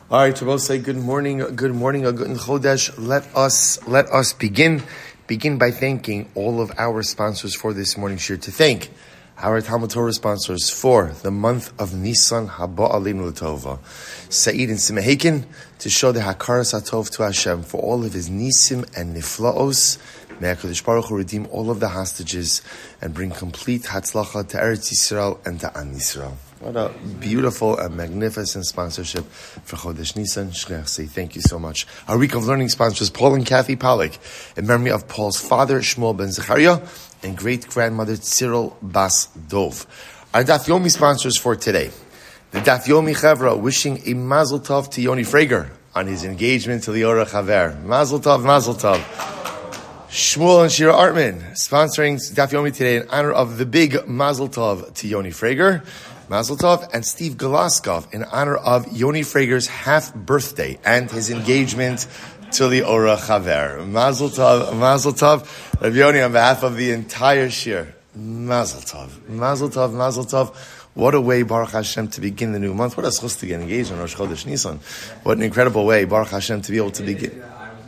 All right, Shabbos say good morning, a good Chodesh. Let us begin by thanking all of our sponsors for this morning's shir. To thank our Talmud Torah sponsors for the month of Nisan Haba Aleinu L'Tova, Said and Simehaken, to show the Hakaras HaTov to Hashem for all of his Nisim and Niflaos. May HaKadosh Baruch Hu redeem all of the hostages and bring complete Hatzlacha to Eretz Yisrael and to Am Yisrael. What a beautiful and magnificent sponsorship for Chodesh Nisan. Shliach say thank you so much. Our week of learning sponsors, Paul and Kathy Pollack, in memory of Paul's father, Shmuel ben Zechariah, and great-grandmother, Cyril Bas Dov. Our Daf Yomi sponsors for today. The Daf Yomi Chevra wishing a Mazel Tov to Yoni Frager on his engagement to Liora Chaver. Mazel Tov, Mazel Tov. Shmuel and Shira Artman sponsoring Daf Yomi today in honor of the big Mazel Tov to Yoni Frager. Mazel Tov, and Steve Galaskov in honor of Yoni Frager's half birthday and his engagement to Liora Chaver. Mazel Tov, Mazel Tov. Rabbi Yoni, on behalf of the entire shir, Mazel Tov, Mazel Tov, Mazel Tov. What a way, Baruch Hashem, to begin the new month. What a schus to get engaged on Rosh Chodesh Nisan. What an incredible way, Baruch Hashem, to be able to begin.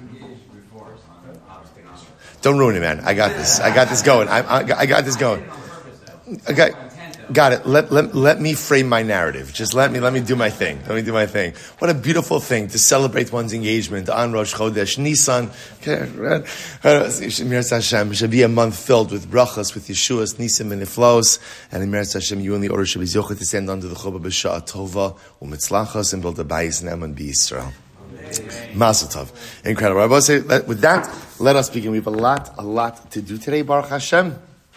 Don't ruin it, man. I got this going. I got this going. Okay. Got it. Let me frame my narrative. Just let me do my thing. Let me do my thing. What a beautiful thing to celebrate one's engagement on Rosh Chodesh Nisan. Mir Hashem should be a month filled with brachas, with Yeshua's Nisim and Niflaos, and Mir Hashem, you and the order should be zocheh to stand under the Chuba b'Sha'ah Tova u'Mitzlachas and build a bayis in Eman b'Yisrael. Mazel Tov. Incredible. I will say that with that, let us begin. We have a lot to do today, Baruch Hashem.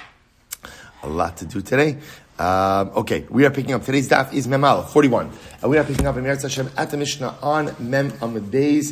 A lot to do today. Okay, we are picking up today's daf is Mem Aleph 41, and we are picking up in Eretz Hashem at the Mishnah on Mem Amud Beis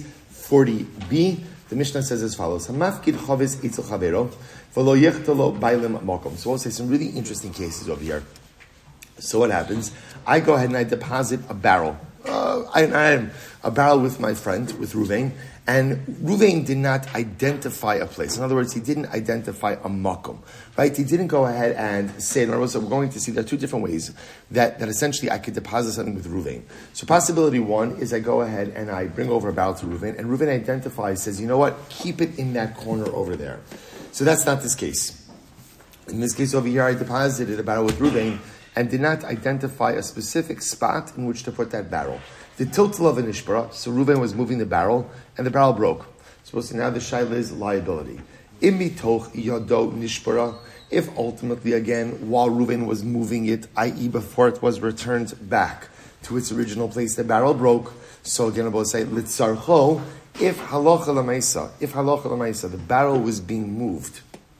40b. The Mishnah says as follows: Hamafkid chavis itzel chavero v'lo yechtalo bailim makom. So we'll say some really interesting cases over here. So what happens? I go ahead and I deposit a barrel. I am a barrel with my friend, with Ruvain, and Ruvain did not identify a place. In other words, he didn't identify a makom, right? He didn't go ahead and say, in other words, we're going to see there are two different ways that essentially I could deposit something with Ruvain. So possibility one is I go ahead and I bring over a barrel to Ruvain, and Ruvain identifies, says, you know what, keep it in that corner over there. So that's not this case. In this case over here, I deposited a barrel with Ruvain, and did not identify a specific spot in which to put that barrel. The total of a nishbara, so Reuven was moving the barrel, and the barrel broke. Supposed to now the shaila is liability. Imitoch yado nishbara, if ultimately again, while Reuven was moving it, i.e. before it was returned back to its original place, the barrel broke. So again, we'll say, litzarcho, if halacha l'maisa, the barrel was being moved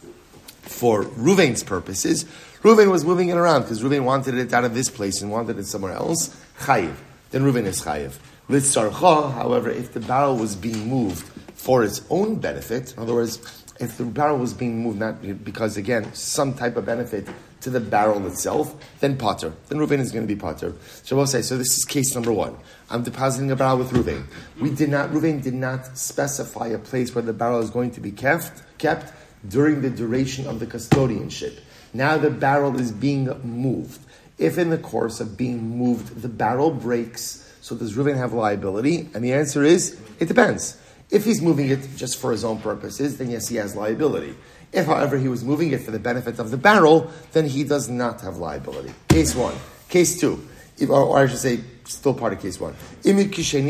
for Reuven's purposes, Reuven was moving it around because Reuven wanted it out of this place and wanted it somewhere else. Chayiv. Then Reuven is chayiv. Litzarcha, however, if the barrel was being moved for its own benefit, in other words, if the barrel was being moved not because, again, some type of benefit to the barrel itself, then pater. Then Reuven is going to be pater. So we'll say, so this is case number one. I'm depositing a barrel with Reuven. Reuven did not specify a place where the barrel is going to be kept during the duration of the custodianship. Now the barrel is being moved. If in the course of being moved, the barrel breaks, so does Reuven have liability? And the answer is, it depends. If he's moving it just for his own purposes, then yes, he has liability. If, however, he was moving it for the benefit of the barrel, then he does not have liability. Case one. Case two, or I should say, still part of case one. However,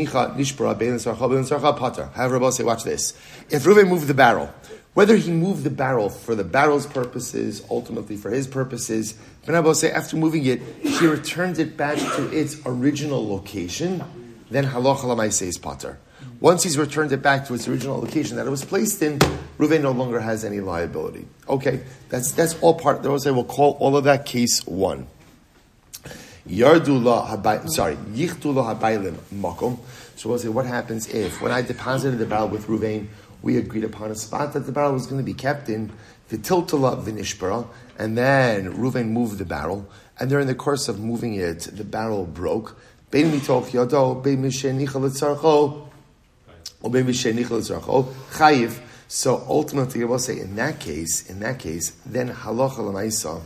I'll say, watch this. If Reuven moved the barrel, whether he moved the barrel for the barrel's purposes, ultimately for his purposes, Ben Abba say after moving it, he returns it back to its original location, then halacha l'maaseh is pater. Once he's returned it back to its original location that it was placed in, Reuven no longer has any liability. Okay, that's all part. They will say we'll call all of that case one. Yichtu lo habaylim makom. So we'll say what happens if when I deposited the barrel with Reuven, we agreed upon a spot that the barrel was going to be kept in, the tiltala v'nishbara, and then Reuven moved the barrel, and during the course of moving it, the barrel broke. Bein mitoch yado, bein mishenicha l'tzarcho, or bein mishenicha l'tzarcho, chayiv. So ultimately, I will say, in that case, then halacha l'maisa,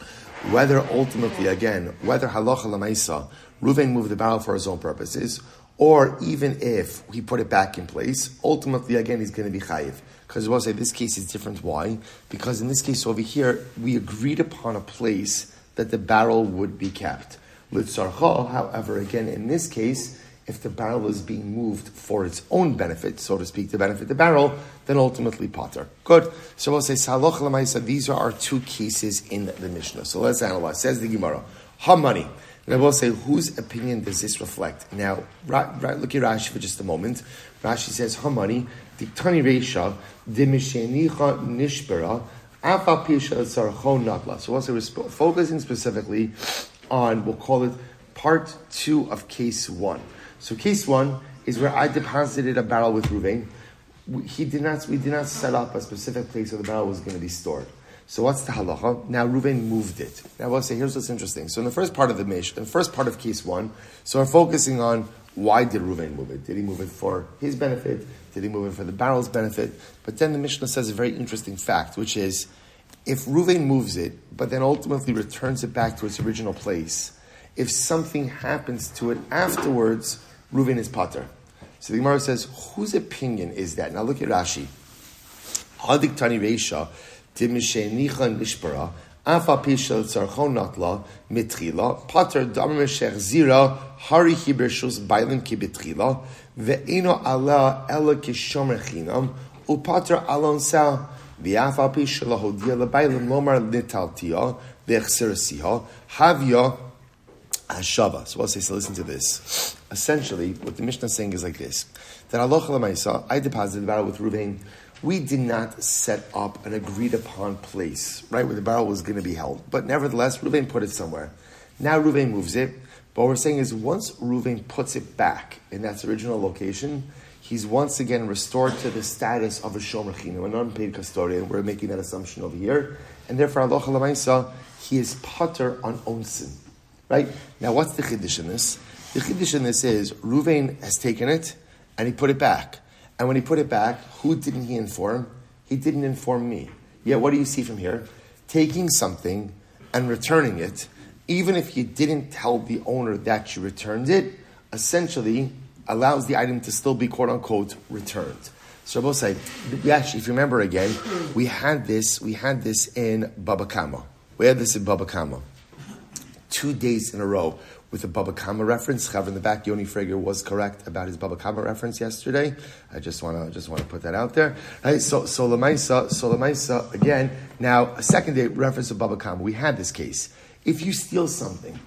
whether halacha l'maisa, Reuven moved the barrel for his own purposes, or even if he put it back in place, ultimately, again, he's going to be chayiv. Because we'll say this case is different. Why? Because in this case over here, we agreed upon a place that the barrel would be kept. Litzarcha, however, again, in this case, if the barrel is being moved for its own benefit, so to speak, to benefit the barrel, then ultimately potter. Good. So we'll say, Saloch Lamaisa, these are our two cases in the Mishnah. So let's analyze. Says the Gemara, money. And I will say, whose opinion does this reflect? Now, look at Rashi for just a moment. Rashi says, money, Diktani Reisha, Dimishenicha Nishbera, Afa Pisha Sarcho Natla. So we'll say, we're focusing specifically on, we'll call it part 2 of case 1. So case 1 is where I deposited a barrel with Ruvain. We did not set up a specific place where the barrel was going to be stored. So what's the halacha? Now Ruvain moved it. Now we'll say, here's what's interesting. So in the first part of the first part of case 1, so we're focusing on why did Ruvain move it? Did he move it for his benefit? Did he move it for the barrel's benefit? But then the Mishnah says a very interesting fact, which is, if Ruvain moves it, but then ultimately returns it back to its original place, if something happens to it afterwards, Ruvain is pater. So the Gemara says, whose opinion is that? Now look at Rashi. Hadik tani reisha, dimishenicha nishbara, afa pisha tzarchon natla, mitrila, pater damar meshech zira, hari hibershus bailim ki betrila, ve'eno ala ela kishomer chinam, upater alon sa, v'afa pisha lahodia lebailim lomar nitaltia, ve'echserasiha, havya, Hashava. So I'll say, so listen to this. Essentially, what the Mishnah is saying is like this. That Allah Lamaisa, I deposited the barrel with Ruvain. We did not set up an agreed upon place, right, where the barrel was going to be held. But nevertheless, Ruvain put it somewhere. Now Ruvain moves it. But what we're saying is once Ruvain puts it back in that original location, he's once again restored to the status of a shomer chinam, an unpaid custodian. We're making that assumption over here. And therefore, Allah Lamaisa, he is pater on onsin. Right? Now, what's the chiddush in this? The chiddush in this is, Ruvain has taken it, and he put it back. And when he put it back, who didn't he inform? He didn't inform me. Yet, what do you see from here? Taking something and returning it, even if you didn't tell the owner that you returned it, essentially allows the item to still be, quote-unquote, returned. So Rabbi say, actually, if you remember again, we had this in Baba Kama. We had this in Baba Kama. 2 days in a row with a Baba Kama reference. Chav in the back, Yoni Frager was correct about his Baba Kama reference yesterday. I just want to put that out there. Right? So Lamaisa again. Now a second day reference to Baba Kama. We had this case. If you steal something,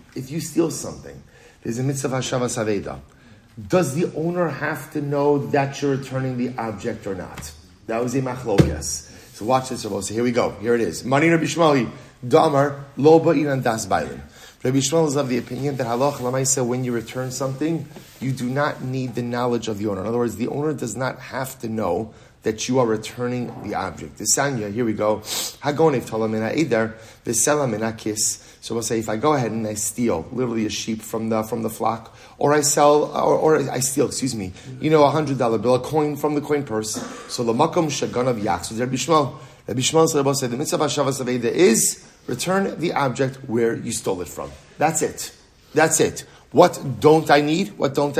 there's a mitzvah Hashavas Aveda. Does the owner have to know that you're returning the object or not? That was a machlokes. So watch this, Rabbi. So here we go. Here it is. Mani Rabbi Shmali, Damar, Loba Inan Das Bailim. Rabbi Shmuel is of the opinion that halach lamaisa, when you return something, you do not need the knowledge of the owner. In other words, the owner does not have to know that you are returning the object. The Sanya, here we go. Hagonif tolamina eider, v'selamina kiss. So we'll say, if I go ahead and I steal, literally a sheep from the flock, or I sell, or I steal, $100 bill, a coin from the coin purse. So the makom shaganav yaks with Rabbi Shmuel. Rabbi Shmuel said, the mitzvah Hashavas Aveda is return the object where you stole it from. That's it. What don't I need?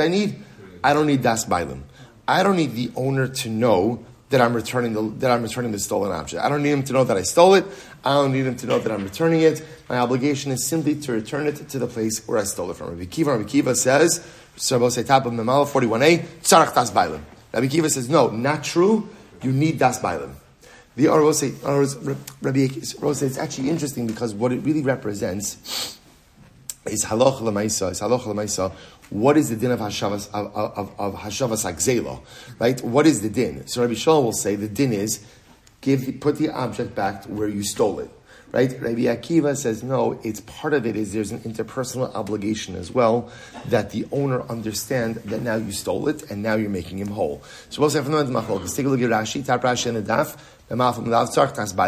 I don't need das bailim. I don't need the owner to know that I'm returning the stolen object. I don't need him to know that I stole it. I don't need him to know that I'm returning it. My obligation is simply to return it to the place where I stole it from. Rabbi Kiva says, top of Memala 41a, tzarach das bailim. Rabbi Kiva says, no, not true. You need das bailim. The Rabbi Rose, it's actually interesting because what it really represents is halach l'maisa. What is the din of hashavas hagzela? Right? What is the din? So Rabbi Shmuel will say the din is put the object back where you stole it. Right? Rabbi Akiva says no. It's part of it is there's an interpersonal obligation as well that the owner understand that now you stole it and now you're making him whole. So we'll say from the machlokes. Take a look at Rashi. Tap Rashi in the daf. Now we'll say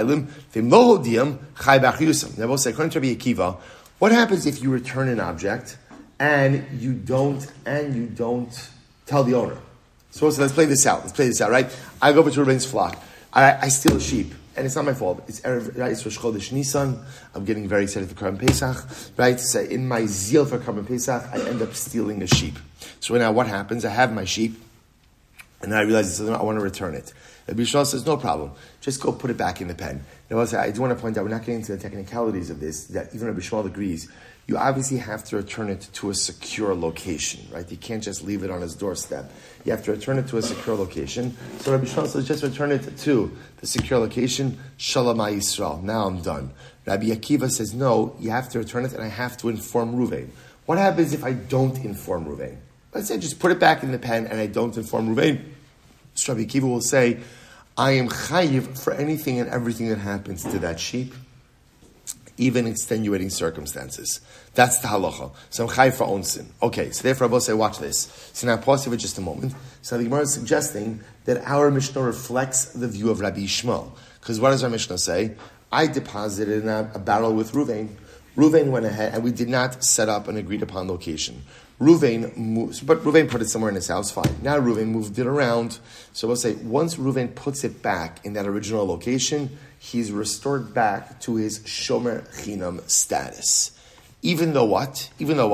according to Rabbi Akiva, what happens if you return an object and you don't tell the owner? So let's play this out. Right? I go over to Ruvain's flock. I steal a sheep. And it's not my fault. It's Erev, right? It's Rosh Chodesh Nisan. I'm getting very excited for Karban Pesach, right? So in my zeal for Karban Pesach, I end up stealing a sheep. So now what happens? I have my sheep, and then I realize I want to return it. Rabbi Yishmael says, no problem. Just go put it back in the pen. Now, I do want to point out, we're not getting into the technicalities of this, that even Rabbi Yishmael agrees. You obviously have to return it to a secure location, right? You can't just leave it on his doorstep. You have to return it to a secure location. So Rabbi Yishmael says, just return it to the secure location, Shalom Yisrael. Now I'm done. Rabbi Akiva says, no, you have to return it, and I have to inform Ruvain. What happens if I don't inform Ruvain? Let's say just put it back in the pen, and I don't inform Ruvain. So Rabbi Akiva will say, I am chayiv for anything and everything that happens to that sheep, even extenuating circumstances. That's the halacha. So I'm chayiv for own sin. Okay, so therefore I will say, watch this. So now pause here for just a moment. So the Gemara is suggesting that our Mishnah reflects the view of Rabbi Yishmael. Because what does our Mishnah say? I deposited in a barrel with Ruvain. Ruvain went ahead, and we did not set up an agreed upon location. Ruvain moved, but Ruvain put it somewhere in his house, fine. Now Ruvain moved it around. So we'll say, once Ruvain puts it back in that original location, he's restored back to his Shomer Chinam status. Even though what?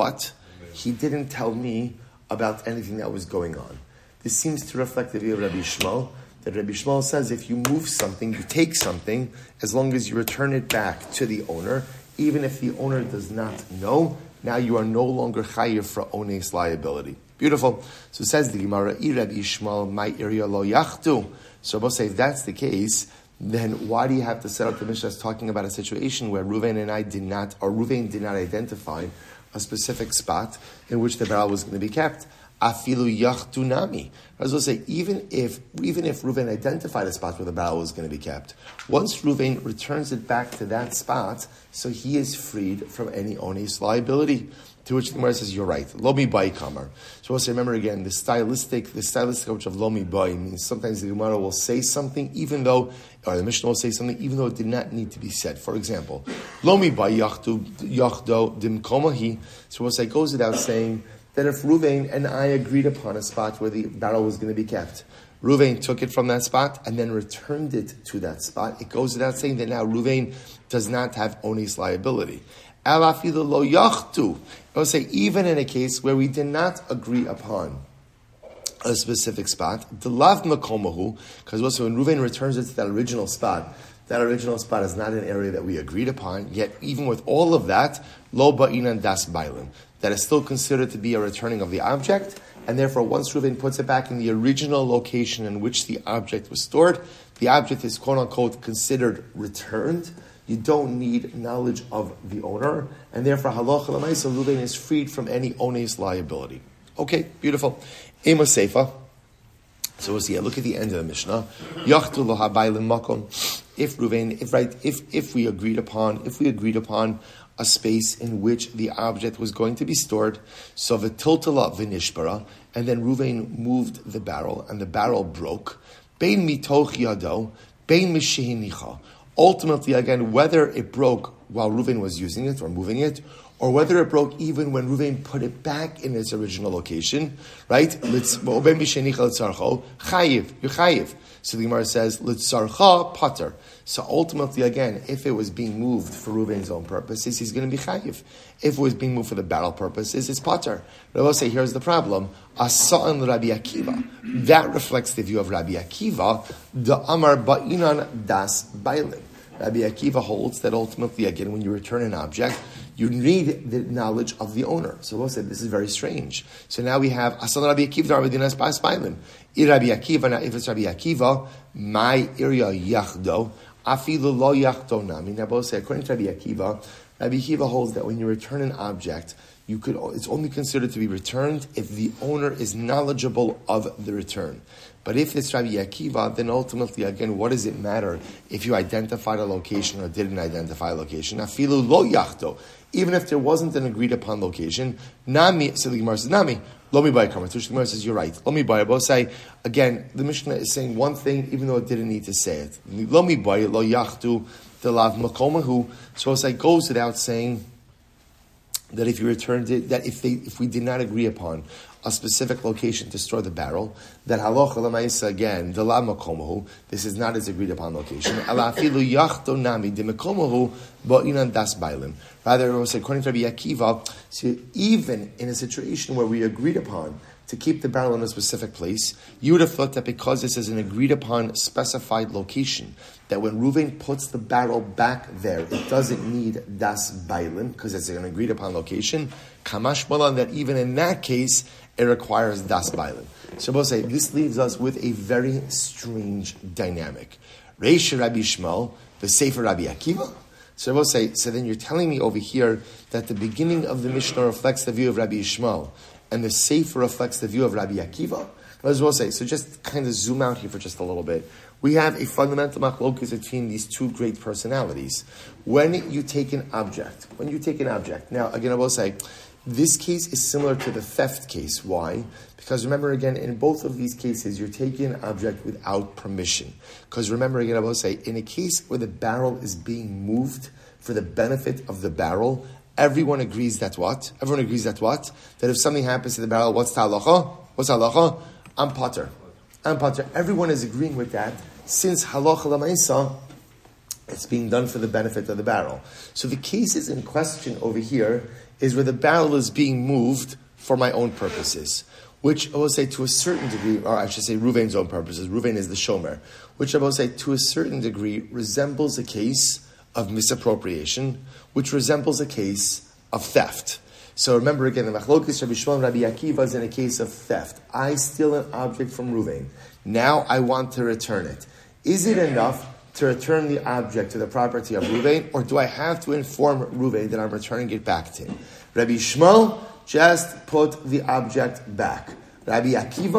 He didn't tell me about anything that was going on. This seems to reflect the view of Rabbi Yishmael, that Rabbi Yishmael says if you move something, you take something, as long as you return it back to the owner, even if the owner does not know, now you are no longer chayiv for ones liability. Beautiful. So says the Gemara, Rabbi Yishmael, my area lo yachtu. So we'll say if that's the case, then why do you have to set up the Mishnah talking about a situation where Ruvain did not identify a specific spot in which the barrel was going to be kept? Afilu yachtu nami. I was going to say, even if Ruvain identified a spot where the barrel was going to be kept, once Ruvain returns it back to that spot, so he is freed from any ones liability. To which the Gemara says, you're right. Lomi bai kamar. So we'll say, remember again, the stylistic approach of lomi bai means sometimes the Gemara will say something or the Mishnah will say something even though it did not need to be said. For example, lomi bai yachdo dimkomahi. So we'll say, it goes without saying that if Ruvain and I agreed upon a spot where the barrel was going to be kept, Ruvain took it from that spot and then returned it to that spot, it goes without saying that now Ruvain does not have ones liability. Alafilu lo yachtu. I would say even in a case where we did not agree upon a specific spot, the lav makomahu, because also when Ruvain returns it to that original spot is not an area that we agreed upon. Yet even with all of that, lo ba'inan das bailim, that is still considered to be a returning of the object, and therefore once Ruvain puts it back in the original location in which the object was stored, the object is quote unquote considered returned. You don't need knowledge of the owner, and therefore halacha l'maisa Ruvain is freed from any ones liability. Okay, beautiful. Ema seifa. So we'll see. Look at the end of the Mishnah. Yachtu lo habaylim makom. If we agreed upon a space in which the object was going to be stored, so v'tiltala v'nishbara, and then Ruvain moved the barrel, and the barrel broke. Bein mitoch yado, bein mishehinicha. Ultimately, again, whether it broke while Ruvain was using it or moving it, or whether it broke even when Ruvain put it back in its original location, right? Chayiv, you're chayiv. So the Gemara says, Litzarcha pater. So ultimately, again, if it was being moved for Ruvain's own purposes, he's going to be chayiv. If it was being moved for the barrel purposes, it's pater. But I will say, here's the problem. Asa'an Rabbi Akiva. That reflects the view of Rabbi Akiva. The Amar ba'inan das bailim. Rabbi Akiva holds that ultimately, again, when you return an object, you need the knowledge of the owner. So we'll say this is very strange. So now we have Asan Rabbi Akiva Rabbidinas Bas Bailim. Rabbi Akiva, now if it's Rabbi Akiva, my area yachdo, afilu lo yachdo nami. Now both say according to Rabbi Akiva holds that when you return an object, it's only considered to be returned if the owner is knowledgeable of the return. But if it's Rabbi Akiva, then ultimately, again, what does it matter if you identified a location or didn't identify a location? Afilu lo yachdo. Even if there wasn't an agreed upon location, nami, so the Gemara says, nami, lo mi bai kamar. The Gemara says, you're right. Lo mi bai, both say, again, the Mishnah is saying one thing, even though it didn't need to say it. Lo mi bai, lo yachdu, the lav makomahu. So it's like goes without saying that if you returned it, that if we did not agree upon a specific location to store the barrel, that halacha l'maisa again, the la makomahu, this is not his agreed upon location. Alafilu yachto nami de makomahu ba'inan das bailim. Rather, according to Rabbi Akiva, so even in a situation where we agreed upon to keep the barrel in a specific place, you would have thought that because this is an agreed upon specified location, that when Reuven puts the barrel back there, it doesn't need das bailim, because it's an agreed upon location. Kamash malan, that even in that case, it requires das bailim. So we'll say, this leaves us with a very strange dynamic. Reish Rabbi Shmuel, the Sefer Rabbi Akiva. So we'll say, so then you're telling me over here that the beginning of the Mishnah reflects the view of Rabbi Shmuel, and the Sefer reflects the view of Rabbi Akiva. As we'll say, so just kind of zoom out here for just a little bit. We have a fundamental machlokes between these two great personalities. When you take an object, now again I will say, this case is similar to the theft case. Why? Because remember again, in both of these cases, you're taking an object without permission. Because remember again, I will say, in a case where the barrel is being moved for the benefit of the barrel, everyone agrees that what? That if something happens to the barrel, what's the halacha? I'm potter. Everyone is agreeing with that, since halacha l'maisa, it's being done for the benefit of the barrel. So the cases in question over here is where the barrel is being moved for my own purposes, which I will say to a certain degree, or I should say Reuven's own purposes. Reuven is the shomer, which I will say to a certain degree resembles a case of misappropriation, which resembles a case of theft. So remember again, the machlokes Rabbi Shmuel and Rabbi Akiva is in a case of theft. I steal an object from Reuven. Now I want to return it. Is it enough to return the object to the property of Reuven, or do I have to inform Reuven that I'm returning it back to him? Rabbi Shmuel, just put the object back. Rabbi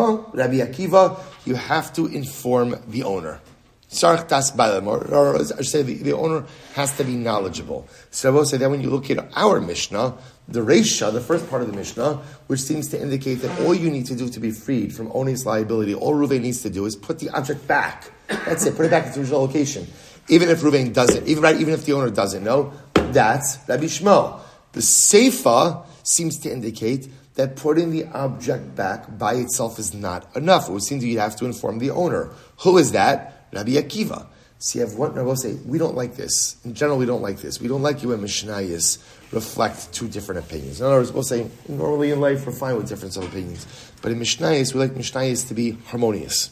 Akiva, you have to inform the owner. Sarch das bailim, or I should say the owner has to be knowledgeable. So I will say that when you look at our Mishnah, the Reisha, the first part of the Mishnah, which seems to indicate that all you need to do to be freed from owner's liability, all Reuven needs to do is put the object back. That's it, put it back to its original location. Even if Reuven doesn't, even if the owner doesn't know, that's Rabbi Shmuel. The Seifa seems to indicate that putting the object back by itself is not enough. It would seem that you have to inform the owner. Who is that? Rabbi Akiva. See, I will say, we don't like this. In general, we don't like this. We don't like you when Mishnayos reflect two different opinions. In other words, we'll say, normally in life, we're fine with difference of opinions. But in Mishnayos, we like Mishnayos to be harmonious.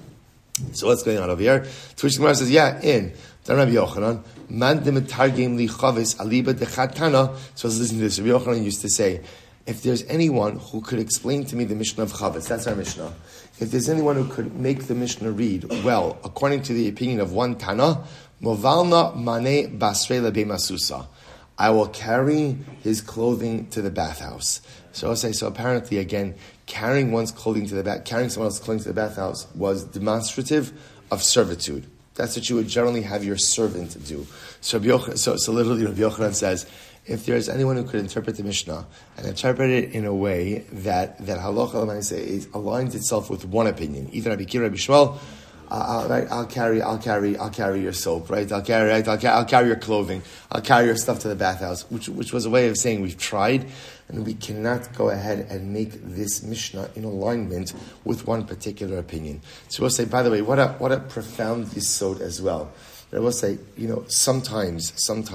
So what's going on over here? To which the Gemara says, in Rabbi Yochanan, man de metargem li chavis aliba de chatana. So let's listen to this. Rabbi Yochanan used to say, if there's anyone who could explain to me the Mishnah of Chavetz, that's our Mishnah. If there's anyone who could make the Mishnah read well, according to the opinion of one Tana, Movalna mane basre lebemasusa, I will carry his clothing to the bathhouse. So I'll say, so apparently again, carrying someone else's clothing to the bathhouse was demonstrative of servitude. That's what you would generally have your servant do. So literally Rabbi Yochanan says, if there's anyone who could interpret the Mishnah and interpret it in a way that halacha l'maaseh aligns itself with one opinion, either Rabbi Akiva, Rabbi Shmuel, I'll carry your soap, right? I'll carry your clothing, I'll carry your stuff to the bathhouse, which was a way of saying we've tried, and we cannot go ahead and make this Mishnah in alignment with one particular opinion. So we'll say, by the way, what a profound yisod as well. I will say, sometimes,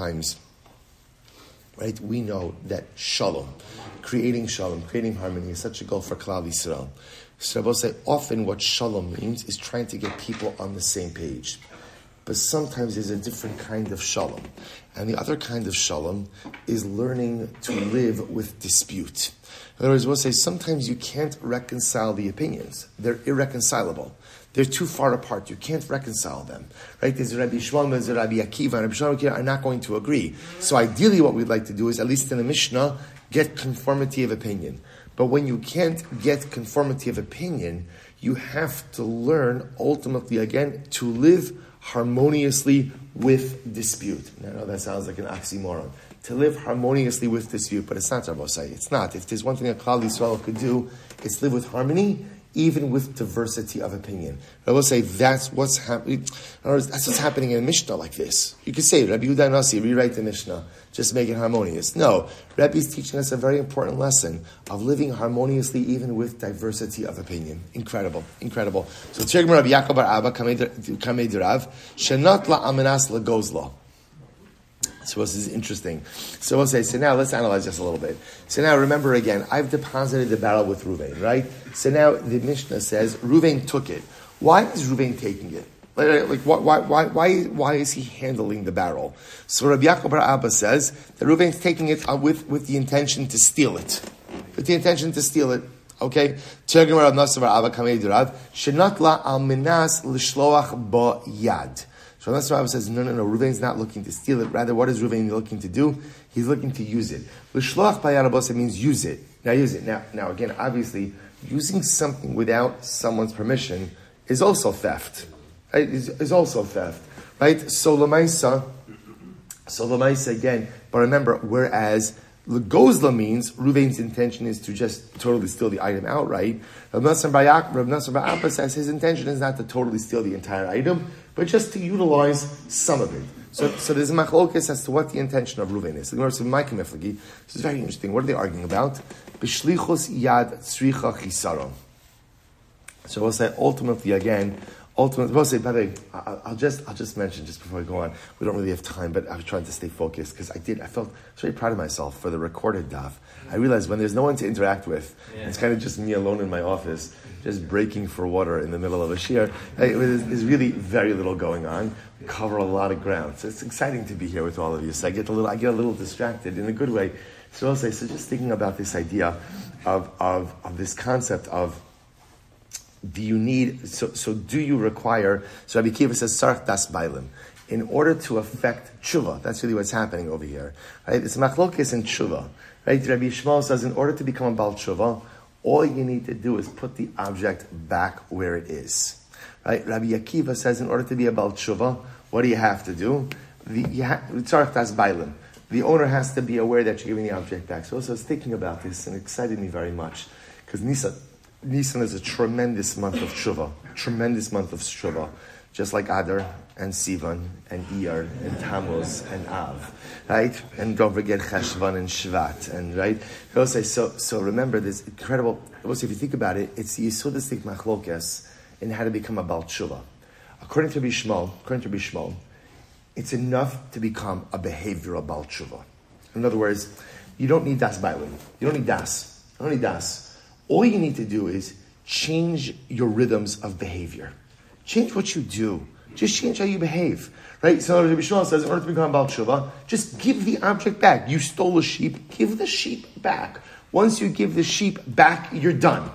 right? We know that shalom, creating harmony is such a goal for Klal Yisrael. So I will say, often what shalom means is trying to get people on the same page. But sometimes there's a different kind of shalom. And the other kind of shalom is learning to live with dispute. In other words, we'll say sometimes you can't reconcile the opinions. They're irreconcilable. They're too far apart. You can't reconcile them. Right? There's Rabbi Shmuel, there's Rabbi Akiva, and Rabbi Shmuel are not going to agree. So ideally what we'd like to do is, at least in the Mishnah, get conformity of opinion. But when you can't get conformity of opinion, you have to learn, ultimately, again, to live harmoniously with dispute. Now, I know that sounds like an oxymoron. To live harmoniously with dispute, but it's not, Rabbi Say. It's not. If there's one thing that Klal Yisrael could do, it's live with harmony, even with diversity of opinion. I will say that's what's happening. That's what's happening in a Mishnah like this. You could say, Rabbi Yehuda Nasi, rewrite the Mishnah, just make it harmonious. No, Rabbi is teaching us a very important lesson of living harmoniously even with diversity of opinion. Incredible. So, Tzirgim Rabbi Yaakov bar Abba, Kamei Derav, Shenat la amenas la gozla. So this is interesting. So we'll say, so now let's analyze this a little bit. So now remember again, I've deposited the barrel with Ruvain, right? So now the Mishnah says, Ruvain took it. Why is Ruvain taking it? Why is he handling the barrel? So Rabbi Yaakov bar Abba says that Ruvain's taking it with the intention to steal it. With the intention to steal it. Okay? Tzirgim Rav Nosson bar Abba Kamei Derav, Shenat la al minas l'shloach ba yad. So that's why Rabbi says, no, Ruvain's not looking to steal it. Rather, what is Ruvain looking to do? He's looking to use it. L'shloach b'yad means use it. Now use it. Now again, obviously, using something without someone's permission is also theft. Right? Is also theft. Right? So l'maisa again, but remember, whereas L'gozla means Ruvain's intention is to just totally steal the item outright. Rav Nosson bar Abba says his intention is not to totally steal the entire item, but just to utilize some of it. So there's a machlokes as to what the intention of Ruvain is. This is very interesting. What are they arguing about? B'shlichus yad tzricha chisaron. So we'll say ultimately, we'll say, by the way, I'll just mention, just before we go on, we don't really have time, but I was trying to stay focused, because I felt very proud of myself for the recorded daf. I realized when there's no one to interact with, it's kind of just me alone in my office, just breaking for water in the middle of a shiur. There's really very little going on. We cover a lot of ground. So it's exciting to be here with all of you. So I get a little distracted in a good way. So I'll say, so just thinking about this idea of this concept of, do you need, so do you require, so Rabbi Akiva says, Sarach das bailim. In order to affect tshuva, that's really what's happening over here. Right? It's machlokes in tshuva. Right? Rabbi Yishmael says, in order to become a Baal tshuva, all you need to do is put the object back where it is. Right? Rabbi Akiva says, in order to be a Baal tshuva, what do you have to do? Sarach das bailim. The owner has to be aware that you're giving the object back. So I was thinking about this, and it excited me very much, because Nisan is a tremendous month of tshuva, just like Adar and Sivan and Iyar and Tammuz and Av, right? And don't forget Cheshvan and Shvat, and right? So remember this incredible. Also, if you think about it, it's the yisodistic machlokes in how to become a Baal tshuva. According to Rabbi Shmuel, it's enough to become a behavioral Baal tshuva. In other words, you don't need das bailim. You don't need das. All you need to do is change your rhythms of behavior. Change what you do. Just change how you behave. Right? So Rabbi Shmuel says, in order to become Baal tshuva, just give the object back. You stole a sheep, give the sheep back. Once you give the sheep back, you're done.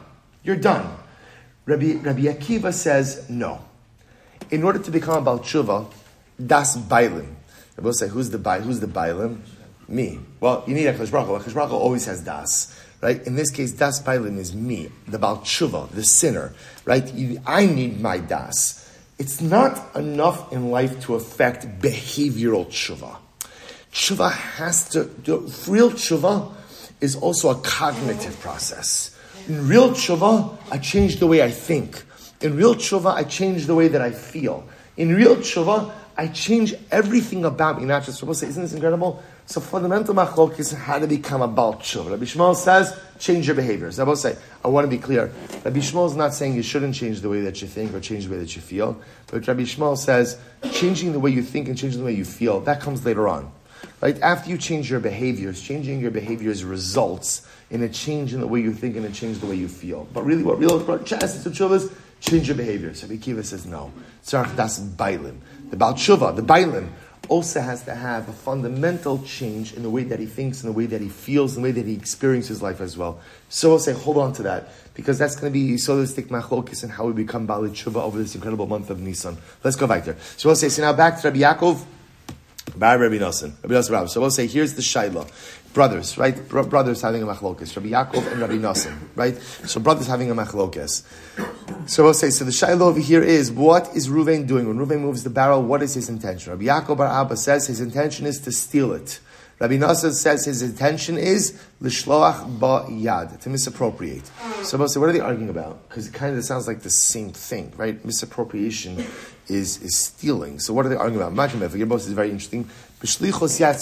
Rabbi Akiva says, no. In order to become a Baal tshuva, das bailim. Rabbi will say, who's the bailim? Me. Well, you need a HaKadosh Baruch Hu. HaKadosh Baruch Hu always has das. Right? In this case, das bailim is me, the Baal tshuva, the sinner. Right? I need my das. It's not enough in life to affect behavioral tshuva. Tshuva has to real tshuva is also a cognitive process. In real tshuva, I change the way I think. In real tshuva, I change the way that I feel. In real tshuva, I change everything about me, not just supposed to say, isn't this incredible? So fundamental machlok is how to become a Baal tshuva. Rabbi Shmuel says, change your behaviors. I will say, I want to be clear. Rabbi Shmuel is not saying you shouldn't change the way that you think or change the way that you feel. But Rabbi Shmuel says, changing the way you think and changing the way you feel, that comes later on. Right? After you change your behaviors, changing your behaviors results in a change in the way you think and a change the way you feel. But really what real essence of tshuva is, change your behaviors. Rabbi Akiva says no. Tzarach das bailim. The Baal tshuva, the bailim, also has to have a fundamental change in the way that he thinks, in the way that he feels, in the way that he experiences life as well. So we'll say, hold on to that, because that's going to be solistic machlokis and how we become Baal tshuva over this incredible month of Nisan. Let's go back there. So we'll say, so now back to Rabbi Yaakov, Rabbi Nosson. So we'll say, here's the Shaila. Brothers, right? Brothers having a machlokes. Rabbi Yaakov and Rabbi Nosson, right? So brothers having a machlokes. So we'll say, so the Shaila over here is, what is Ruvain doing? When Ruvain moves the barrel, what is his intention? Rabbi Yaakov bar Abba says his intention is to steal it. Rabbi Nasser says his intention is l'shloach ba yad, to misappropriate. So we'll say, what are they arguing about? Because it kind of sounds like the same thing, right? Misappropriation is stealing. So what are they arguing about? Machem Your boss is very interesting. B'shlichos yad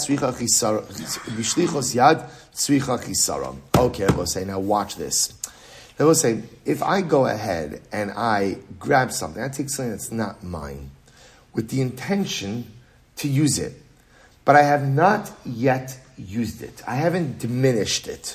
tzricha chisara. Okay, we'll say, now watch this. They will say, if I go ahead and I grab something, I take something that's not mine, with the intention to use it, but I have not yet used it. I haven't diminished it.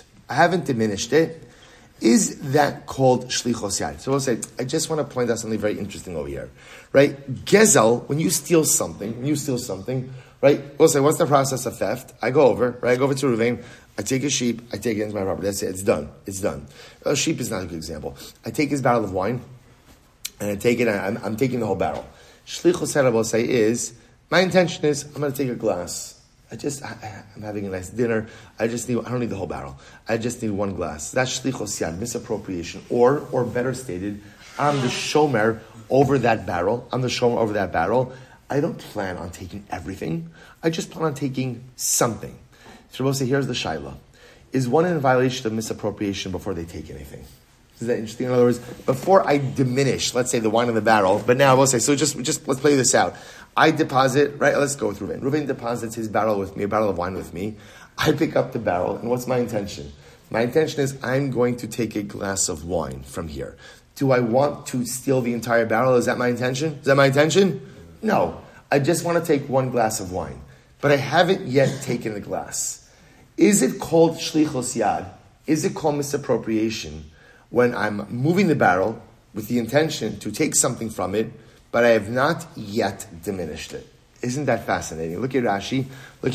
Is that called shlichos yad? So we'll say, I just want to point out something very interesting over here, right? Gezel, when you steal something, right? We'll say, what's the process of theft? I go over to Ruvain, I take a sheep, I take it into my property. That's it. It's done. A sheep is not a good example. I take his barrel of wine, and I take it, and I'm taking the whole barrel. Shlichos yad, I will say, is, my intention is, I'm going to take a glass. I'm having a nice dinner. I don't need the whole barrel. I just need one glass. That's shlichos yad, misappropriation. Or better stated, I'm the shomer over that barrel. I don't plan on taking everything. I just plan on taking something. So we'll say, here's the shaila. Is one in violation of misappropriation before they take anything? Is that interesting? In other words, before I diminish, let's say, the wine in the barrel, but now I will say, so just let's play this out. I deposit, right, let's go with Ruvain. Ruvain deposits his barrel with me, a barrel of wine with me. I pick up the barrel, and what's my intention? My intention is I'm going to take a glass of wine from here. Do I want to steal the entire barrel? Is that my intention? No. I just want to take one glass of wine. But I haven't yet taken the glass. Is it called shlichos yad? Is it called misappropriation when I'm moving the barrel with the intention to take something from it, but I have not yet diminished it? Isn't that fascinating? Look at Rashi.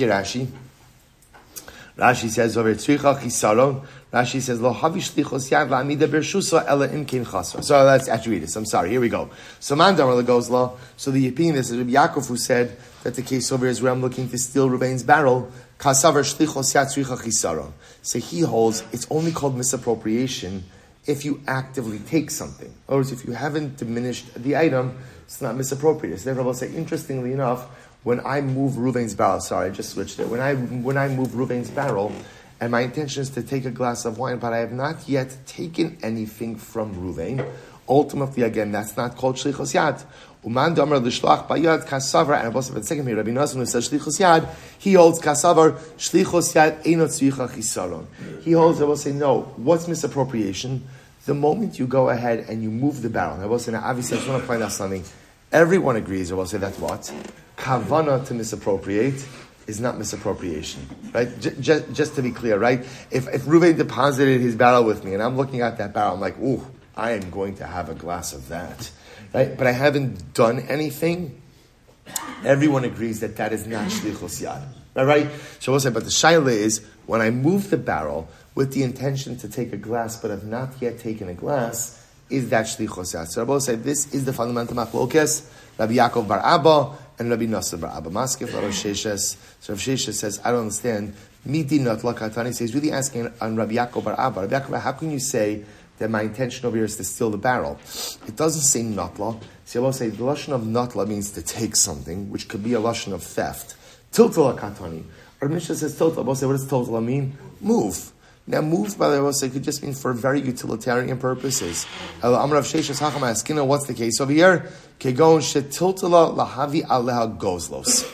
Rashi says over tzricha chisaron. Rashi says lo havi shlichos yad va'amida bershusa ela imkein chasra. So let's actually read this. I'm sorry. Here we go. So Mandamar goes law. So the opinion is Rabbi Yaakov, who said that the case over is where I'm looking to steal Ruvain's barrel. Kasavar shlichos yad tzricha chisaron. So he holds it's only called misappropriation if you actively take something. In other words, if you haven't diminished the item, it's not misappropriated. So therefore, I'll say, interestingly enough, when I move Ruvain's barrel, sorry, I just switched it. When I move Ruvain's barrel, and my intention is to take a glass of wine, but I have not yet taken anything from Ruvain, ultimately, again, that's not called shlichos yad. Uman damar l'shlach bayad kasavar, and also for the second here, Rabbi Nassim, who says shlichos yad, he holds kasavar shlichos yad eino tzricha chisaron. He holds, I will say, no. What's misappropriation? The moment you go ahead and you move the barrel. I will say, now obviously, I just want to point out something. Everyone agrees, I will say, that's what? Kavana to misappropriate is not misappropriation, right? Just to be clear, right? If Ruvain deposited his barrel with me and I'm looking at that barrel, I'm like, ooh, I am going to have a glass of that, right? But I haven't done anything. Everyone agrees that is not shlichos yad, right? So we'll say, but the shaila is, when I move the barrel with the intention to take a glass, but have not yet taken a glass, is that shlichos yad? So I will say, this is the fundamental machlokes, Rabbi Yaakov bar Abba, and Rabbi Nasser bar Abba. Maskef Rav Sheshes. So Rav Sheshes says, I don't understand. Miti not lakatani. So he's really asking on Rabbi Yaakov bar Abba. Rabbi Yaakov, how can you say that my intention over here is to steal the barrel? It doesn't say natla. So I will say the lashon of natla means to take something, which could be a lashon of theft. Tilta lakatani. Rabbi Mishnah says tilta. I will say, what does tilta mean? Move. Now, move, by the way, I will say, could just mean for very utilitarian purposes. Amar Rav Sheshes Hacham Askina, what's the case over here? Kegon shetiltala lahavi aleha gozlos.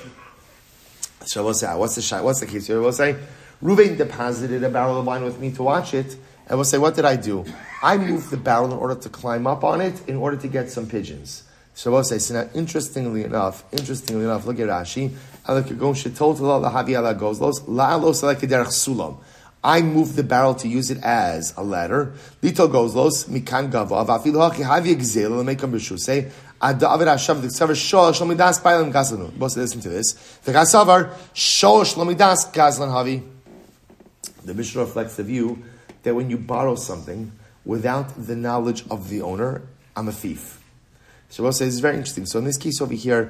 So I will say, what's the case here? I will say, Ruvain deposited a barrel of wine with me to watch it. I will say, what did I do? I moved the barrel in order to climb up on it, in order to get some pigeons. So I will say, so now, interestingly enough, look at Rashi. Kegon shetiltala lahavi aleha gozlos la'alos alekederach sulam. I moved the barrel to use it as a ladder. Lito gozlos mikan gavav afilu hachi havi gzel lemekam b'shusei ad david hashav the shol shlomidas bailam gazlanu. Both listen to this. The gasavar shol shlomidas gazlan havi. The Mishnah reflects the view that when you borrow something without the knowledge of the owner, I'm a thief. So we'll say this is very interesting. So in this case over here,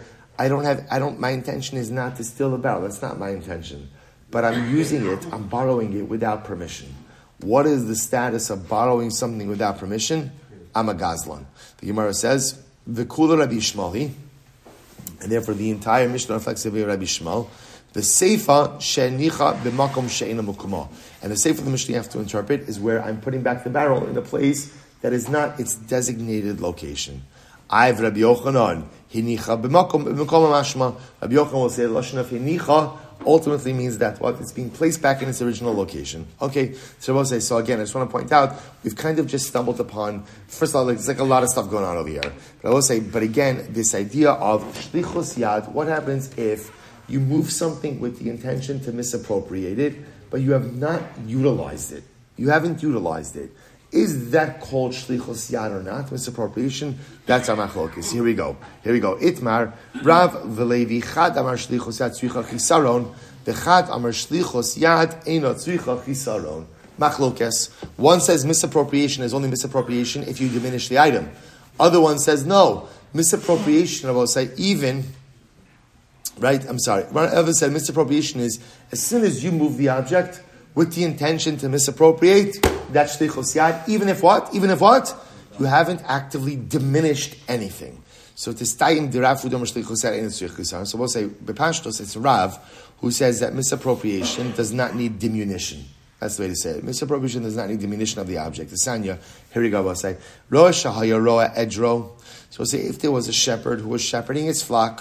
my intention is not to steal the barrel. That's not my intention. But I'm using it, I'm borrowing it without permission. What is the status of borrowing something without permission? I'm a gazlan. The Gemara says, the Kula Rabbi Shmali, and therefore the entire Mishnah reflects the Rabbi Shmal, The seifa she'nicha b'makom she'ena mukama. And the seifa the Mishnah you have to interpret is where I'm putting back the barrel in a place that is not its designated location. I've Rabbi Yochanan hinicha b'makom mashma. Rabbi Yochanan will say the lashon of hinicha ultimately means that what? It's being placed back in its original location. Okay, so I will say, so again, I just want to point out, we've kind of just stumbled upon, first of all, it's like a lot of stuff going on over here. But I will say, but again, this idea of shlichus yad, what happens if you move something with the intention to misappropriate it, but you have not utilized it? You haven't utilized it. Is that called shlichus yad or not? Misappropriation? That's our machlokes. Here we go. Itmar, Rav v'Levi, Chad amar shlichus yad tzricha chisaron, v'Chad amar shlichus yad eino tzricha chisaron. Machlokes. One says misappropriation is only misappropriation if you diminish the item. Other one says no. Misappropriation, I will say, even, right? I'm sorry. One said misappropriation is as soon as you move the object with the intention to misappropriate, that's shlichus yad. Even if what? You haven't actively diminished anything. So to stayim dirav udom shlichus yad ein tzrichus yad. So we'll say bepashtos it's Rav who says that misappropriation does not need diminution. That's the way to say it. Misappropriation does not need diminution of the object. The Sanya, here we go. We'll say roa shahaya roa edro. So we'll say if there was a shepherd who was shepherding his flock,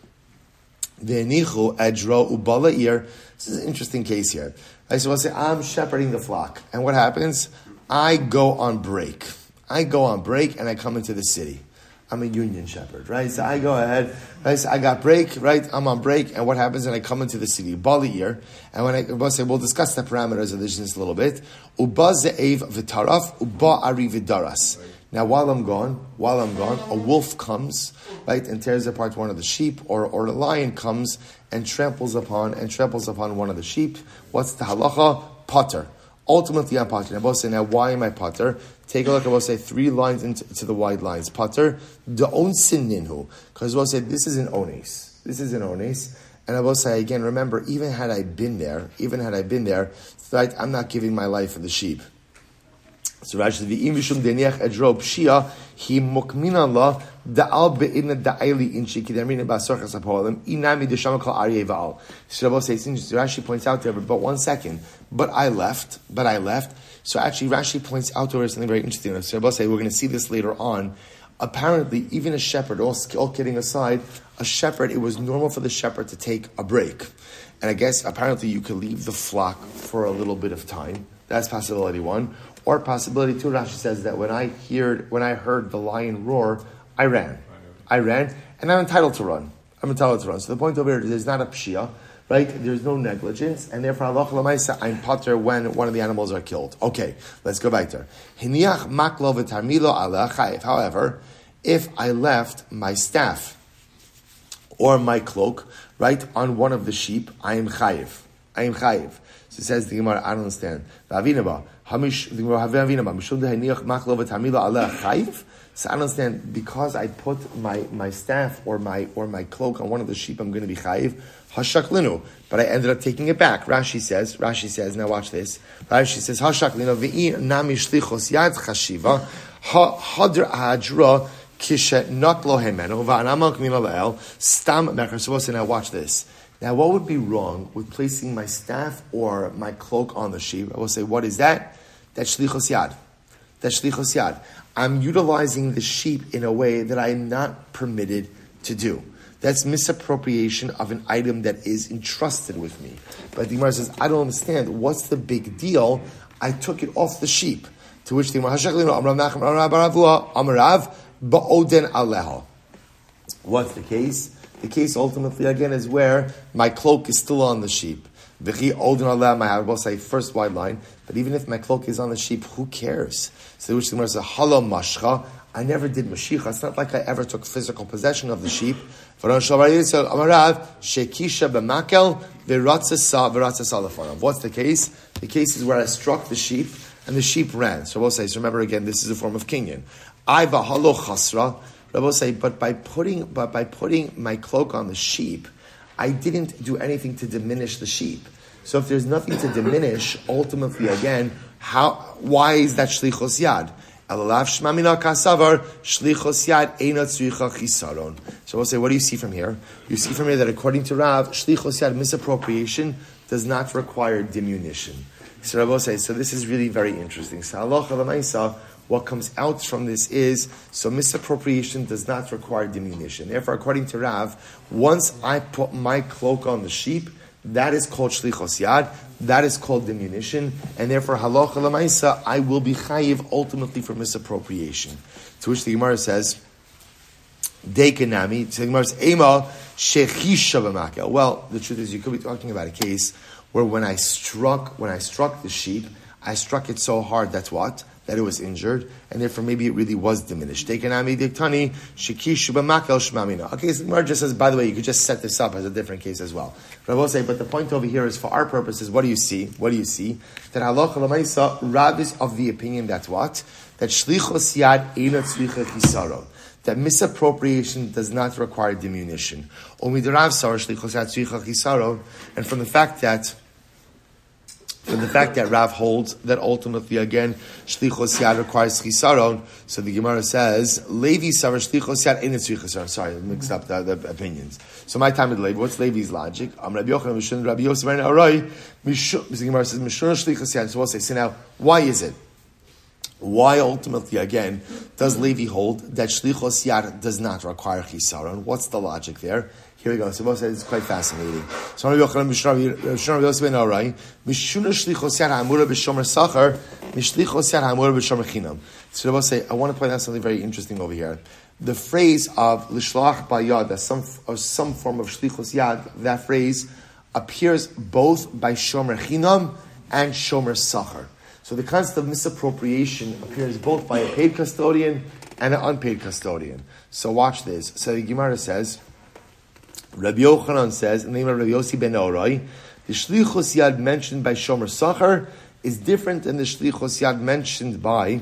ve'nichu edro ubala ir. This is an interesting case here. Right, so we'll say, I'm shepherding the flock. And what happens? I go on break and I come into the city. I'm a union shepherd, right? So I go ahead, right? So I got break, right? I'm on break. And what happens? And I come into the city. Bali'ir. And when we'll say, we'll discuss the parameters of this in just a little bit. Uba ze'ev v'taraf, uba ari v'daras. Now, while I'm gone, a wolf comes, right, and tears apart one of the sheep, or a lion comes and tramples upon one of the sheep. What's the halacha? Potter. Ultimately, I'm potter. Now, say, now, why am I potter? Take a look. I will say 3 lines into the wide lines. Potter, the on sininhu, because we'll say this is an ones. And I will say again, remember, even had I been there, right, I'm not giving my life for the sheep. So Rashi v'im v'shum deniach edro pshia he mukmina la da'al be'idna da'ayli inchi k'damrina ba'sorchas ha'po'alim inami d'shama kol aryeh va'al. So Rashi points out there, but 1 second. But I left. So actually Rashi points out to her something very interesting. So we're going to see this later on. Apparently, even a shepherd, all kidding aside, it was normal for the shepherd to take a break. And I guess apparently you could leave the flock for a little bit of time. That's possibility 1. Or possibility 2, Rashi says that when I heard the lion roar, I ran, and I'm entitled to run. So the point over here is there's not a pshia, right? There's no negligence, and therefore halacha l'maisa I'm potter when one of the animals are killed. Okay, let's go back there. Hiniach maklo v'tarmilo ala chayiv. However, if I left my staff or my cloak, right, on one of the sheep, I am chayiv. So it says the Gemara, I don't understand. So I don't understand, because I put my staff or my cloak on one of the sheep, I'm going to be chayiv. Hashaklinu, but I ended up taking it back. Rashi says, now watch this. Rashi says, Hashaklinu v'i nami shlichos yad chashiva hadr hadra kishet naklo hemenu v'anama k'mina le'el stam mechar. So now watch this. Now, what would be wrong with placing my staff or my cloak on the sheep? I will say, what is that? That's shlichus yad. I'm utilizing the sheep in a way that I am not permitted to do. That's misappropriation of an item that is entrusted with me. But the Gemara says, I don't understand. What's the big deal? I took it off the sheep. To which the Gemara, what's the case? The case ultimately, again, is where my cloak is still on the sheep. I will say first wide line, but even if my cloak is on the sheep, who cares? So which the Gemara says, Hala mashcha, I never did mashicha. It's not like I ever took physical possession of the sheep. What's the case? The case is where I struck the sheep and the sheep ran. So we'll say, so remember again, this is a form of kinyan. I v'halo chasra. I will say, but by putting my cloak on the sheep, I didn't do anything to diminish the sheep. So if there's nothing to diminish, ultimately again, why is that shlichus yad? Alalav shmamina kasavar shlichos yad eina tzricha chisaron. So we'll say, what do you see from here? You see from here that according to Rav, shlichos yad, misappropriation, does not require diminution. So Rav will say, so this is really very interesting. So halacha l'maisa, what comes out from this is, so misappropriation does not require diminution. Therefore, according to Rav, once I put my cloak on the sheep, that is called shlichos yad, that is called diminution, and therefore halacha l'maisa, I will be chayiv ultimately for misappropriation. To which the Gemara says, Dekanami, so the Gemara says, Ema shechisha b'makel. Well, the truth is, you could be talking about a case where when I struck the sheep, I struck it so hard, that's what? That it was injured, and therefore maybe it really was diminished. Dekanami diktani shekishu b'makel shmamina. Okay, so the Gemara just says, by the way, you could just set this up as a different case as well. But I will say, but the point over here is, for our purposes, what do you see? That halacha l'maisa, Rav is of the opinion that what? That shlichos yad eina tzricha chisaron. That misappropriation does not require diminution. Only the Rav sar shlichos yad tzricha chisaron, and from the fact that Rav holds that ultimately, again, shlichos yad requires chisaron, so the Gemara says, Levi savar shlichos yad eina tzricha chisaron. Sorry, I mixed up the opinions. So my time with Levi, what's Levi's logic? Rabbi Yochanan, Mishun, Rabbi Yosef, and Arai, the Gemara says, Mishun shlichos yad. So we'll say, so now, why is it? Why ultimately, again, does Levi hold that shlichos yad does not require chisaron? What's the logic there? Here we go. So both sides, it's quite fascinating. So Rabbi Yochanan, Mishun, Rabbi Yosef, and Arai, Mishun shlichos yad ha'amura b'shomer sachar, mishlichos yad ha'amura b'shomer chinam. So both say, I want to point out something very interesting over here. The phrase of lishlach b'yad, some form of shlichos yad, that phrase appears both by shomer chinam and shomer sachar. So the concept of misappropriation appears both by a paid custodian and an unpaid custodian. So watch this. So the Gemara says, Rabbi Yochanan says, in the name of Rabbi Yossi ben Orai, the shlichos yad mentioned by shomer sachar is different than the shlichos yad mentioned by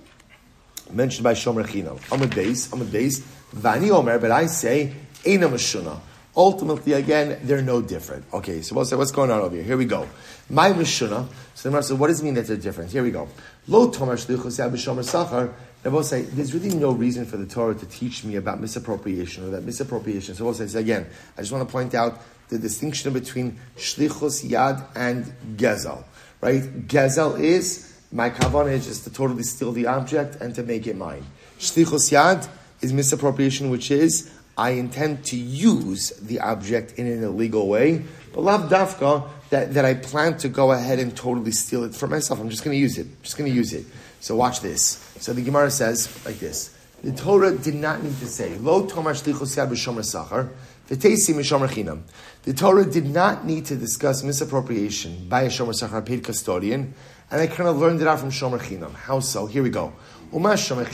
shomer chinam. Amud beis, vani omer, but I say, eina meshuna. Ultimately, again, they're no different. Okay, so we'll say, what's going on over here? Here we go. My meshuna. So the Gemara says, what does it mean that they're different? Here we go. Lo tomer shlichos yad b'shomer sachar. And we'll say, there's really no reason for the Torah to teach me about misappropriation or that misappropriation. So we'll say, again, I just want to point out the distinction between shlichos yad and gezel. Right? Gezel is, my kavanah is just to totally steal the object and to make it mine. Shlichos yad is misappropriation, which is, I intend to use the object in an illegal way, but lav dafka, that I plan to go ahead and totally steal it for myself. I'm just going to use it. So watch this. So the Gemara says like this. The Torah did not need to say, Lo tomar shlichos yad b'shomer sachar, v'teisi mishomer chinam. The Torah did not need to discuss misappropriation by a shomer sachar, a paid custodian, and I kind of learned it out from shomer chinam. How so? Here we go. A shomer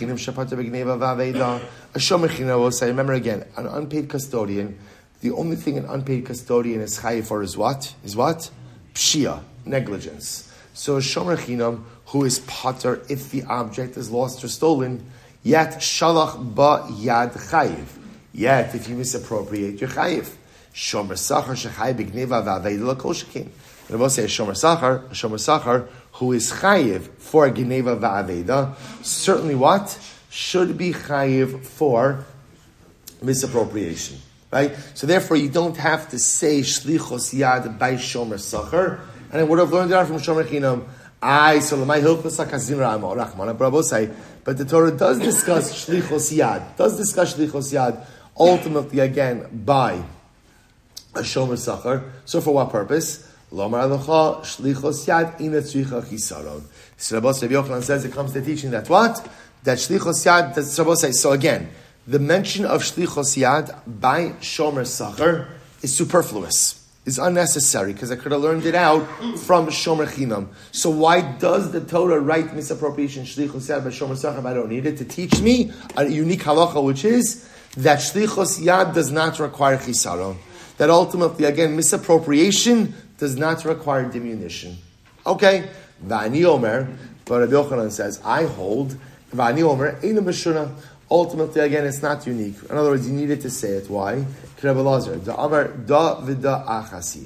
chinam will say, remember again, an unpaid custodian, the only thing an unpaid custodian is chayiv for is what? Pshia, negligence. So a shomer chinam, who is pater if the object is lost or stolen, yet shalach ba yad chayiv. Yet if you misappropriate, you're chayiv. Shomer sachar shechayiv b'gneva v'aveda l'kol shekin. And I will say a shomer sachar, who is chayiv for gneva v'aveda, certainly what? Should be chayiv for misappropriation. Right? So therefore you don't have to say shlichos yad by shomer sachar, and I would have learned it out from shomer chinam. But the Torah does discuss shlichos yad, ultimately again by a shomer sachar. So for what purpose? Lomar alocha shlichos yad ina tzricha chisaron. So Rabbi Yochanan says it comes to teaching that what? That shlichos yad. So again, the mention of shlichos yad by shomer sachar is superfluous. Is unnecessary because I could have learned it out from shomer chinam. So why does the Torah write misappropriation shlichos yad by shomer sachar? I don't need it to teach me a unique halacha, which is that shlichos yad does not require chisaron. That ultimately, again, misappropriation does not require diminution. Okay, v'ani omer, but Rabbi Yochanan says, I hold v'ani omer eina meshuna. Ultimately, again, it's not unique. In other words, you needed to say it. Why? Rabbi Lazar, da amar da v'da achasi.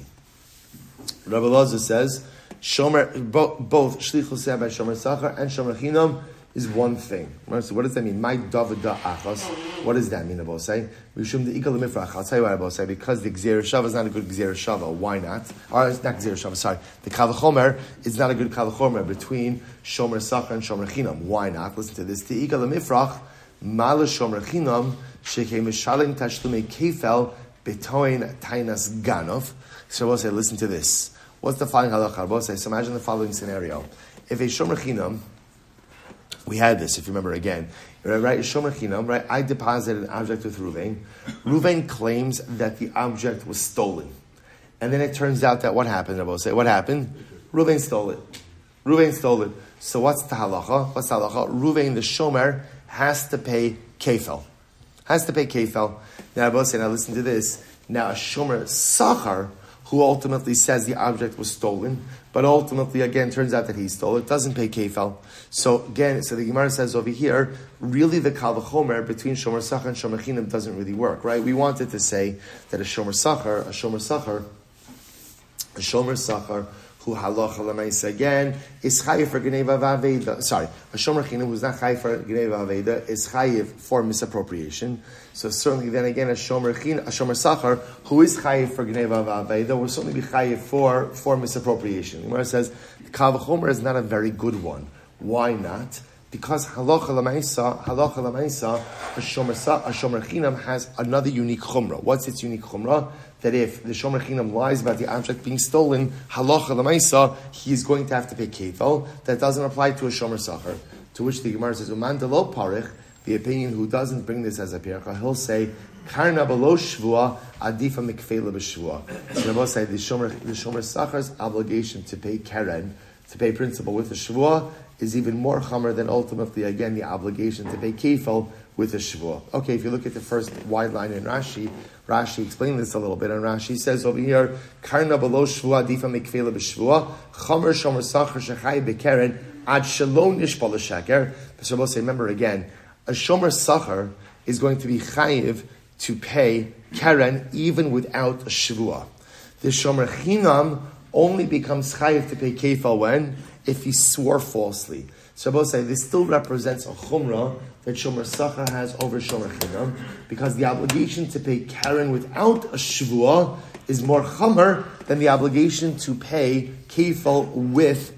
Rabbi Lazar says, shomer both shlichus yad by shomer sachar and shomer chinam is one thing. So what does that mean? My davida achos. What does that mean, Abosai? Mishum the ikal lemifrach. I'll tell you why, Abosai. Because the gzeira shava is not a good gzeira shava. Why not? Or it's not gzeira shava. Sorry, the kavachomer is not a good kavachomer between shomer sacha and shomer chinam. Why not? Listen to this. The ikal lemifrach mala shomer chinam shekei mishalim tashlumei kefel betoin tainas ganov. So Abosai, listen to this. What's the following halacha? Abosai, so imagine the following scenario. If a shomer chinam, we had this, if you remember again. Right, shomer chinam, right? I deposited an object with Ruvain. Ruvain claims that the object was stolen. And then it turns out that what happened, I will say, what happened? Ruvain stole it. Ruvain stole it. So what's the halacha? What's the halacha? Ruvain, the shomer, has to pay kefel. Has to pay kefel. Now I will say, now listen to this. Now a shomer sachar, who ultimately says the object was stolen, but ultimately, again, turns out that he stole it, doesn't pay kefel. So again, so the Gemara says over here, really the kal v'chomer between shomer sachar and shomer chinam doesn't really work, right? We wanted to say that a shomer sachar, who halacha l'maisa again, is chayiv for geneva v'aveda. Sorry, a shomer chinam who's not chayiv for geneva v'aveda is chayiv for misappropriation. So certainly then again, a shomer sachar, who is chayiv for geneva v'aveda, will certainly be chayiv for misappropriation. The Gemara says, the kal v'chomer is not a very good one. Why not? Because halacha l'maisa, a shomer chinam has another unique chumrah. What's its unique chumrah? That if the shomer chinam lies about the object being stolen, halacha l'maisa, he is going to have to pay kefel. That doesn't apply to a shomer sachar. To which the Gemara says, uman delo parich, the opinion who doesn't bring this as a pircha, he'll say, karna below shvua, adifa mikfela b'shvua. So Rabbi say the shomer sachar's obligation to pay keren, to pay principal with the shvua, is even more chamer than ultimately, again, the obligation to pay kefel with a shvua. Okay, if you look at the first wide line in Rashi explained this a little bit, and Rashi says over here, karna below shvua, adifa mikfela b'shvua, chamer shomer sachar shechai bekeren, ad shalom nishpal l'sheker. So Rabbi say, remember again, a shomer sachar is going to be chayiv to pay keren even without a shvua. The shomer chinam only becomes chayiv to pay kefal when? If he swore falsely. So both say this still represents a chumrah that shomer sachar has over shomer chinam, because the obligation to pay keren without a shvua is more chamer than the obligation to pay kefal with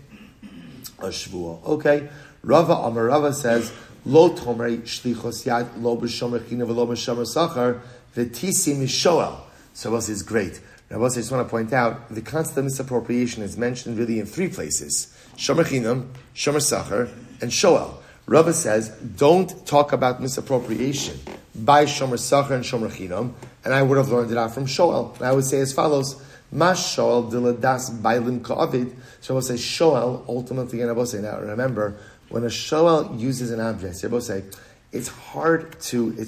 a shvua. Okay, Rava says, Lo tomrei shlichos yad lo b'shomer chinam v'lo b'shomer sachar v'tisi mishoel. So Rabbi says great. Rabbi says, I just want to point out the concept of misappropriation is mentioned really in three places: shomer chinam, shomer sachar, and shoel. Rabbi says, don't talk about misappropriation by shomer sachar and shomer chinam, and I would have learned it out from shoel. And I would say as follows: Mas shoel diladas bailim ka'avid. So Rabbi says shoel ultimately, and Rabbi say now remember, when a shoel uses an object, Rabbi say it's hard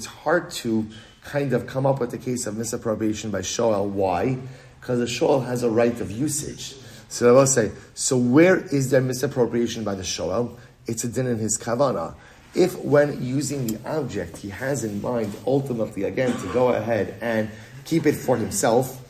to kind of come up with the case of misappropriation by shoel. Why? Because the shoel has a right of usage. So I will say, so where is there misappropriation by the shoel? It's a din in his kavana. If when using the object, he has in mind ultimately, again, to go ahead and keep it for himself,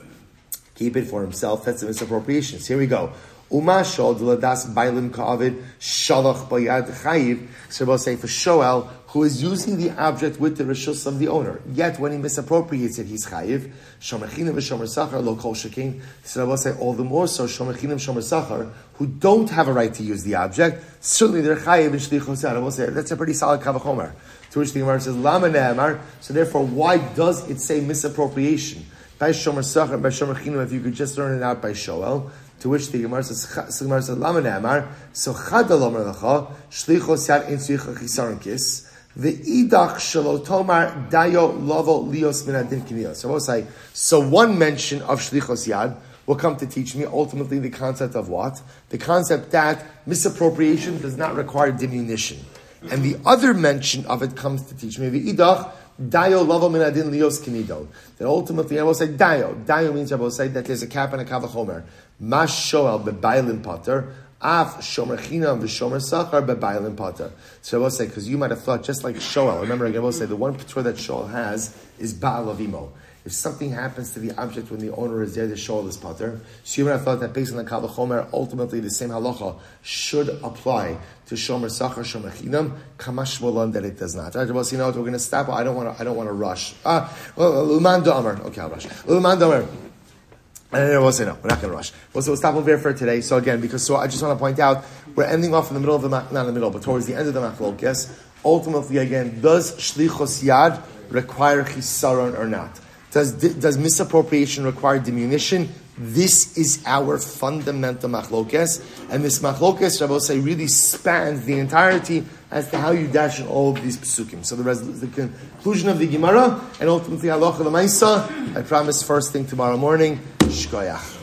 that's a misappropriation. So here we go. Umashol diladas bailim ka'avid shalach bayad chayiv. So we'll say for shoel, who is using the object with the rishus of the owner, yet when he misappropriates it, he's chayiv. Shomer chinam v'shomer sachar lo kol shekin. So we'll say all the more so shomer chinam, shomer sachar, who don't have a right to use the object, certainly they're chayiv in shlichos yad. We'll say that's a pretty solid kavachomer. To which the Gemara says lama ne'amar. So therefore, why does it say misappropriation by shomer sachar and by shomer chinam if you could just learn it out by shoel? To which the Gemara says, Lama ne'amar, so chadal omer lecha, shlichos yad ein tzricha chisaron kis, ve'idach shelo tomar dayo lovo lios min adin kiniyos. So I will say, so one mention of shlichos yad will come to teach me ultimately the concept of what? The concept that misappropriation does not require diminution. And the other mention of it comes to teach me, ve'idach dayo lovo min adin lios kinido. That ultimately I will say dayo. Dayo means I will say that there's a cap and a kavachomer. Mas shoel bebailin pater, Af shomer chinam v'shomer sachar bebailin pata. So I will say, because you might have thought, just like Shoel, remember I will say, the one patur that Shoel has is Baal Avimo. If something happens to the object when the owner is there, the Shoel is pater. So you might have thought that based on the Kal V'chomer, ultimately the same halacha should apply to shomer sachar, shomer chinam. Kamash Molan that it does not. Right? Well, so you know what? We're going to stop. I don't want to rush. Luman Domer. Okay, I'll rush. Luman Domer. And then we'll say no, we're not going to rush. We'll stop over here for today. So again, because I just want to point out, we're ending off in the middle of the not in the middle, but towards the end of the machlokes. Ultimately, again, does shlichus yad require chisaron or not? Does misappropriation require diminution? This is our fundamental machlokes, and this machlokes, Rabbi say, really spans the entirety as to how you dash in all of these pesukim. So the conclusion of the Gemara, and ultimately halacha l'maisa. I promise first thing tomorrow morning. Shkoyach.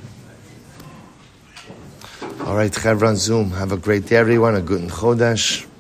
All right, Chevron Zoom. Have a great day, everyone. A good chodesh.